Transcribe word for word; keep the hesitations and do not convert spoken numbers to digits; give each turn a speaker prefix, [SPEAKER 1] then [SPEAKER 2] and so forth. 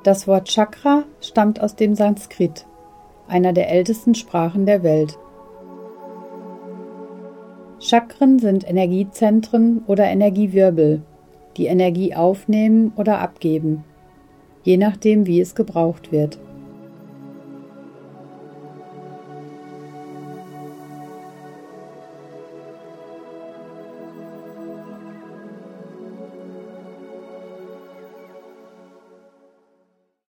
[SPEAKER 1] Das Wort Chakra stammt aus dem Sanskrit, einer der ältesten Sprachen der Welt. Chakren sind Energiezentren oder Energiewirbel, die Energie aufnehmen oder abgeben, je nachdem, wie es gebraucht wird.